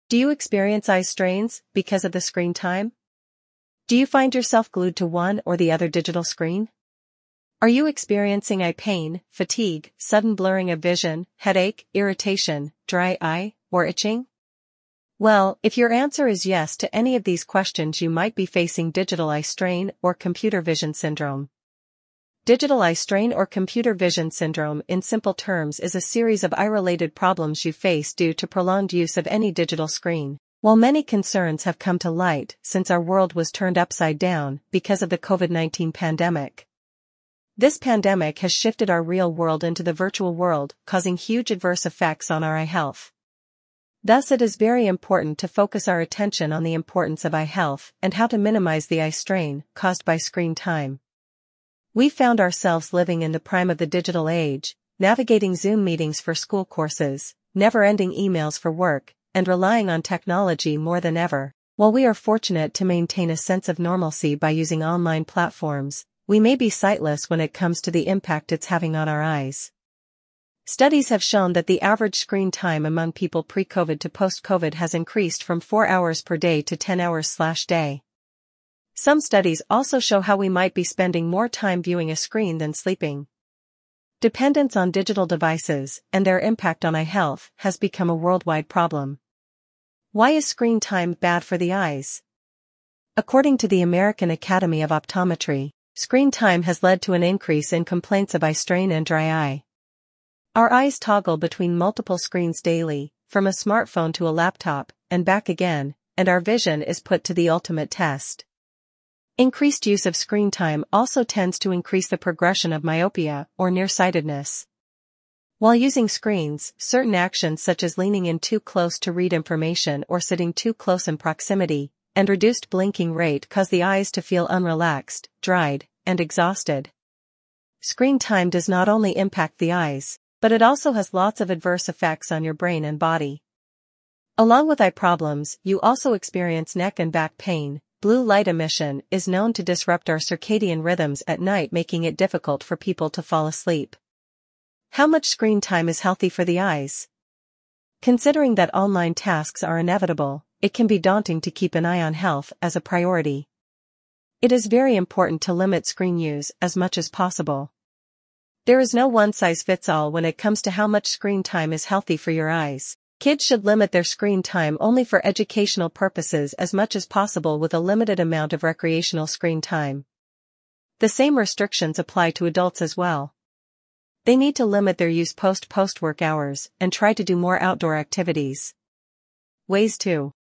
Do you experience eye strains because of the screen time? Do you find yourself glued to one or the other digital screen? Are you experiencing eye pain, fatigue, sudden blurring of vision, headache, irritation, dry eye, or itching? Well, if your answer is yes to any of these questions, you might be facing digital eye strain or computer vision syndrome. Digital eye strain or computer vision syndrome, in simple terms, is a series of eye-related problems you face due to prolonged use of any digital screen. While many concerns have come to light since our world was turned upside down because of the COVID-19 pandemic, this pandemic has shifted our real world into the virtual world, causing huge adverse effects on our eye health. Thus, it is very important to focus our attention on the importance of eye health and how to minimize the eye strain caused by screen time. We found ourselves living in the prime of the digital age, navigating Zoom meetings for school courses, never-ending emails for work, and relying on technology more than ever. While we are fortunate to maintain a sense of normalcy by using online platforms, we may be sightless when it comes to the impact it's having on our eyes. Studies have shown that the average screen time among people pre-COVID to post-COVID has increased from 4 hours per day to 10 hours/day. Some studies also show how we might be spending more time viewing a screen than sleeping. Dependence on digital devices and their impact on eye health has become a worldwide problem. Why is screen time bad for the eyes? According to the American Academy of Optometry, screen time has led to an increase in complaints of eye strain and dry eye. Our eyes toggle between multiple screens daily, from a smartphone to a laptop, and back again, and our vision is put to the ultimate test. Increased use of screen time also tends to increase the progression of myopia or nearsightedness. While using screens, certain actions such as leaning in too close to read information or sitting too close in proximity, and reduced blinking rate cause the eyes to feel unrelaxed, dried, and exhausted. Screen time does not only impact the eyes, but it also has lots of adverse effects on your brain and body. Along with eye problems, you also experience neck and back pain. Blue light emission is known to disrupt our circadian rhythms at night, making it difficult for people to fall asleep. How much screen time is healthy for the eyes? Considering that online tasks are inevitable, it can be daunting to keep an eye on health as a priority. It is very important to limit screen use as much as possible. There is no one-size-fits-all when it comes to how much screen time is healthy for your eyes. Kids should limit their screen time only for educational purposes as much as possible, with a limited amount of recreational screen time. The same restrictions apply to adults as well. They need to limit their use post-work hours and try to do more outdoor activities. Ways to